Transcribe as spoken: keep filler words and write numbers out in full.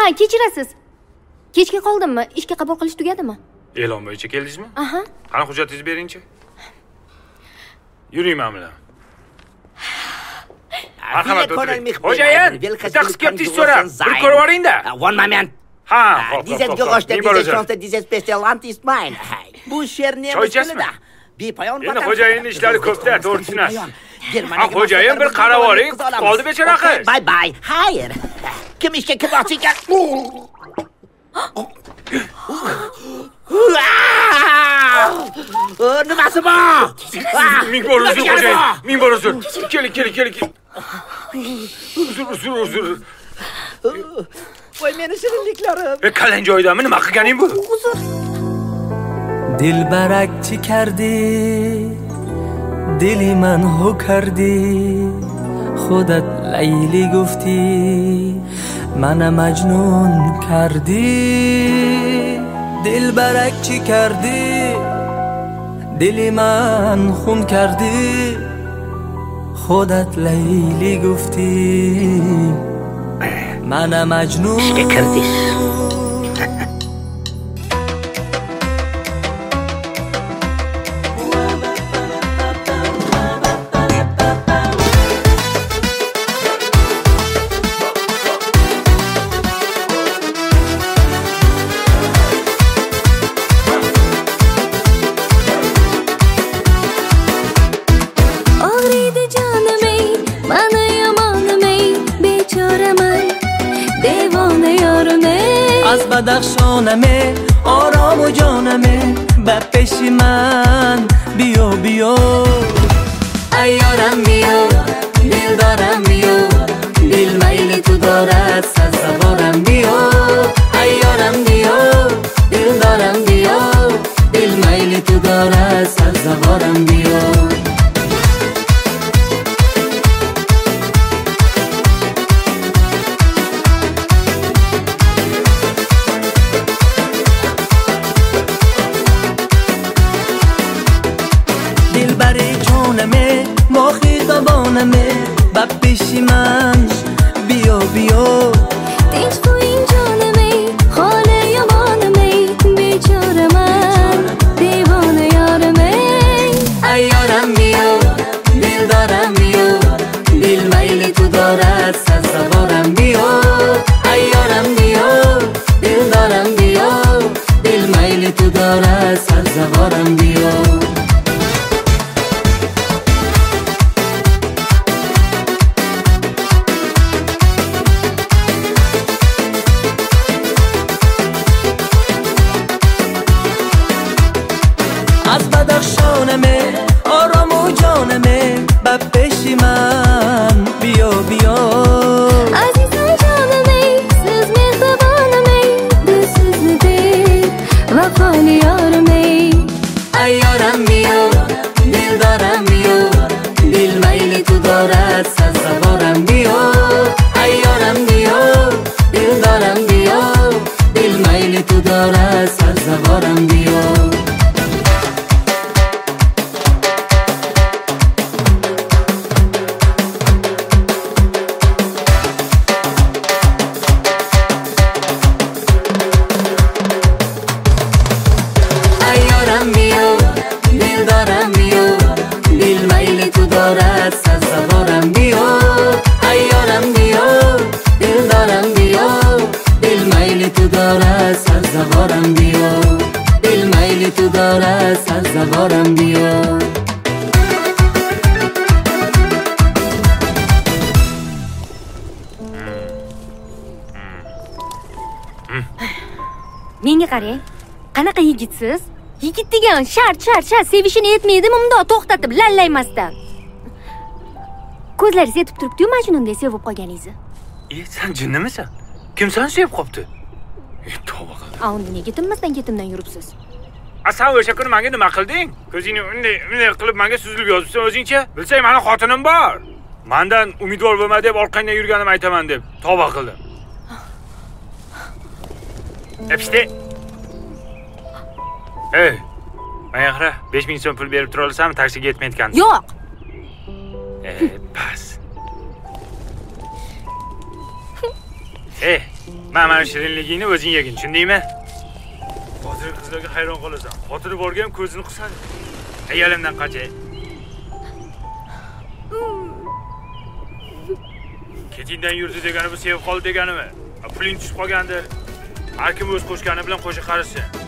kechirasiz. Kechga qoldimmi? Ishga qabul qilish tugadimi? E'lon bo'yicha keldingizmi? Aha. Qani hujjatingizni bering-chi. Yuring men bilan. Marhamat o'tiring. Xo'jayin, bitta skeptik so'rab, bir ko'rib oling-da. One moment. Ha, Diese Geräusche, diese Chance, dieses beste Land ist mein. Bu she'r nemis tilida. Bepoyon vatan. Endi xo'jayinning ishlari ko'pda, to'g'ri tushunasiz. Ha, xo'jayin bir qarab oling, qoldi bechora qiz. Bye bye. Hayır. Kim ishga kirmoqchi ekan? Nimasi bor? Ming bor uzr xo'jayin. Ming bor uzr. Keling, keling, keling. Uzr, uzr, uzr. Voy meni shirinliklarim. E qalin joydami? Nima qilganing bu? Uzr. دلبرک چی کردی دلی من هو کردی خودت لیلی گفتی من مجنون کردی دلبرک چی کردی دلی من خون کردی خودت لیلی گفتی من مجنون کردی بدخشانمه آرام و جانمه به پیش من بیو بیو ایارم بیو دل دارم بیو دل میل تو دارد سزوارم بیو ایارم بیو دل دارم بیو دل میل تو دارد سزوارم بیو با پیش من بیو بیو دیش تو این جانمه خاله یمانمه بیچاره من دیوانه یارمه ایارم بیو دل دارم بیو دل میل تو دارد سزوارم بیو ایارم بیو دل دارم بیو دل میل تو دارد سزوارم بیو آرام و جانمه با پیش من بیو بیو عزیزم جانمه سز مهربانمه دو سز دل و خالی یارمه ایارم بیو دل دارم بیو دل میل تو دارد سزوارم بیو ایارم بیو دل دارم بیو دل میل تو دارد سزوارم بیو سزوارم بیو menga qarang, qanaqa yigitsiz? Yigit degan shart shart shart sevishini yetmaydi, mundoq to'xtatib lallaymasdan. Ko'zlaringiz yetib turibdi-yu Majnunday sevib qolganingizni. E, sen jinnimisan? Kim seni sevib qopti? E, tavba qil. A, unda nega tinmasdan ketimdan yuribsiz? A, sen o'sha kuni menga nima qilding? Ko'zingni unday unday qilib menga suzilib yozibsan o'zingcha. Bilsang, meni xotinim bor. Mendan umidvor bo'lma deb orqangdan yurganimni aytaman deb tavba qildim. Epishte. Ey, menga qara, besh ming so'm pul berib tura olasanmi? Taksiga yetmayotgandi. Yo'q. E, pas. E, Men mana shirinligingni o'zing yegin, tushundingmi? Hozir qizlarga hayron qolasan. Xotini borga ham ko'zini qisadi. Ayolimdan qachay. Ketingdan yurdi degani bu sevib qoldi deganimi? Puling tushib qolgandir. Har kim o'z qo'shgani bilan qo'shiq qarisin.